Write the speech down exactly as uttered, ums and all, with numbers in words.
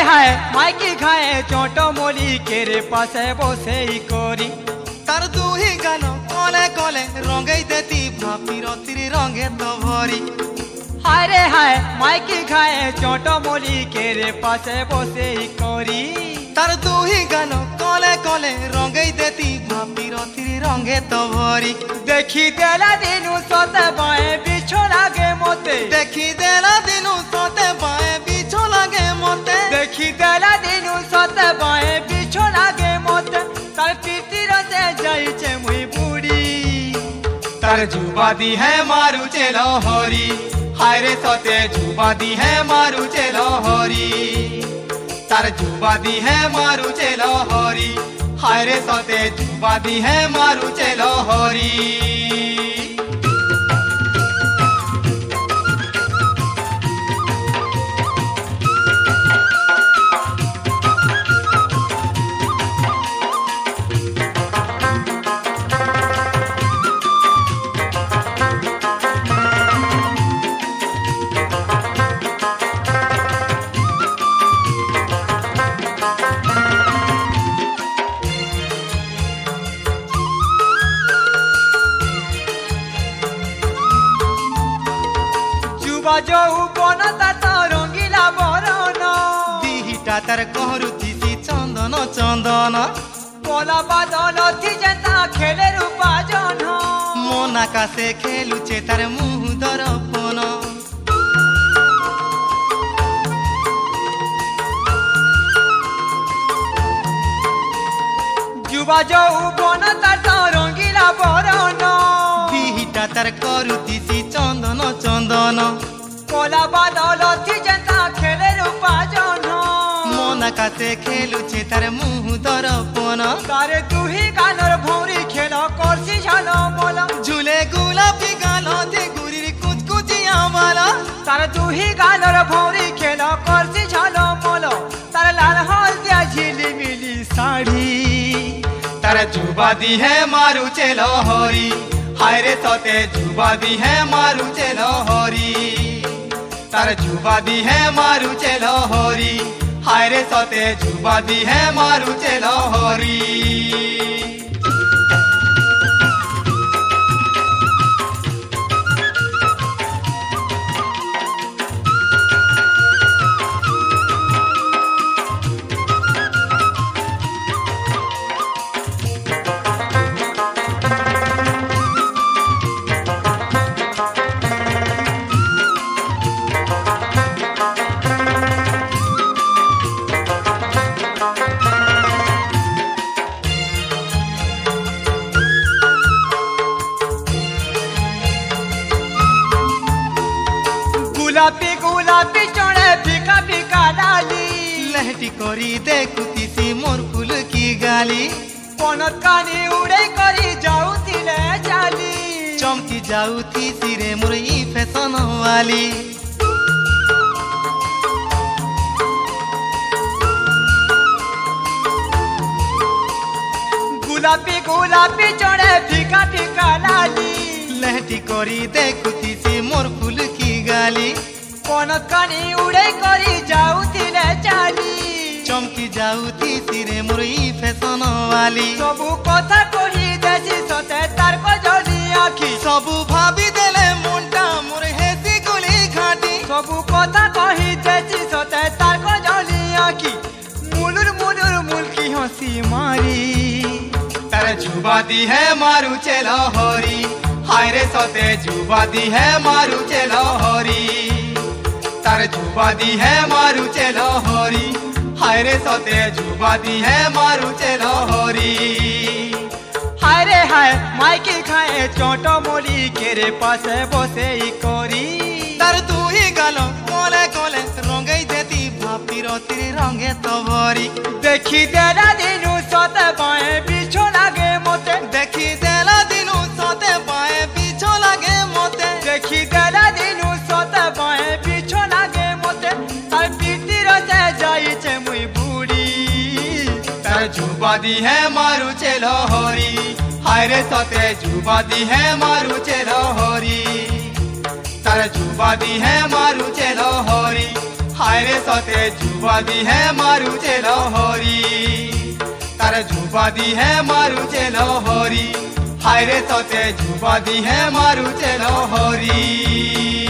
হায় মাইকি খায় চট মলি কেরে পাশে বসে করি তার দুহি গান কলে কলে রঙাই দেতি ভাপি রতির রঙে তো ভরি হায় রে হায় মাইকি খায় চট মলি কেরে পাশে বসে করি তার দুহি গান কলে কলে রঙাই দেতি ভাপি রতির রঙে তো ভরি দেখি দেলা দিনু সতে বায়ে বিছো লাগে মতে দেখি দেলা দিনু সতে বায়ে বিছো লাগে মতে দেখি দেলা দিনু সতে বায়ে বিছো লাগে মতে তার পিতির সে যাইছে মুই বুড়ি তার যুবাদি হে মারু চেলো হরি হায় রে সতে যুবাদি হে মারু চেলো হরি তার যুবাদি হে মারু চেলো হরি হায় রে সতে যুবাদি হে মারু চেলো হরি যৌবন তার রঙ্গিলা বরণ দিহিটা তার করুতিছি চন্দন চন্দন কলা বাদল যেতা খেলে রূপাজন মন আকাশে খেলুছে তার মুহ দর্পণ যুবা যৌবন তার রঙ্গিলা বরণ দিহিটা তার করুতিছি চন্দন চন্দন কলা বাদল যেতা খেলে রূপাজন মন আকাশে খেলুছে তার মুহ দর্পণ তার দুহি গানর ভৌরি খেল করছি ঝাল বল ঝুলে গোলাপি গাল দে গুরির কুচকুচিয়া বালা তার দুহি গানর ভৌরি খেল করছি ঝাল বল তার লাল হলদিয়া ঝিলিমিলি শাড়ি তার যুবাদি হে মারু চেলো হরি হায় রে সতে যুবাদি হে মারু চেলো হরি তার যুবাদি হে মারু চেলো হরি হায় রে সতে যুবাদি হে মারু চেলো হরি গোলাপি গোলাপি চড়ে ফিকা ফিকা ডালি লহটি করি দেখুতিছি মোর ফুল কি গালি পনত কানি উড়ে করি যাউতিলে চালি চমকি যাউতিছি রে মোর ই ফ্যাশন ওয়ালি গোলাপি গোলাপি চড়ে ফিকা ফিকা ডালি লহটি করি দেখুতিছি মোর ফুল কি গালি পনত কানি উড়ে করি যাউতিলে চালি চমকি যাউতিছি রে মোর ই ফ্যাশন ওয়ালি সবু কথা কহি দেছি সতে তার কজলি আখি সবু ভাবি দেলে মনটা মোর হেসি গুলি ঘাটি সবু কথা কহি দেছি সতে তার কজলি আখি মুলুর মুলুর মুলকি হসি মারি তার যুবাদি হে মারু চেলো হরি হায় রে সতে যুবাদি হে মারু চেলো হরি তার যুবাদি হে মারু চেলো হরি হায় রে সতে যুবাদি হে মারু চেলো হরি হায় রে হায় মাইকি খায় চট মলি কেরে পাশে বসে করি তার দুই গাল কলে কলে রঙাই দেতি ভাপি রতির রঙে তো ভরি দেখি দেলা দিনু সতে বায়ে বিছো লাগে মতে দেখি দেলা দিনু সতে বায়ে বিছো লাগে মতে দেখি দেলা দিনু সতে বায়ে বিছো লাগে মতে তার পিতির সে যাইছে মুই বুড়ি তার যুবাদি হে মারু চেলো হরি হায় রে সতে যুবাদি হে মারু চেলো হরি তার যুবাদি হে মারু চেলো হরি हाय रे सते जुबा दी है मारू चेलो होरी तार जुबा दी है मारू चेलो होरी हाय रे सते जुबा दी है मारू चेलो होरी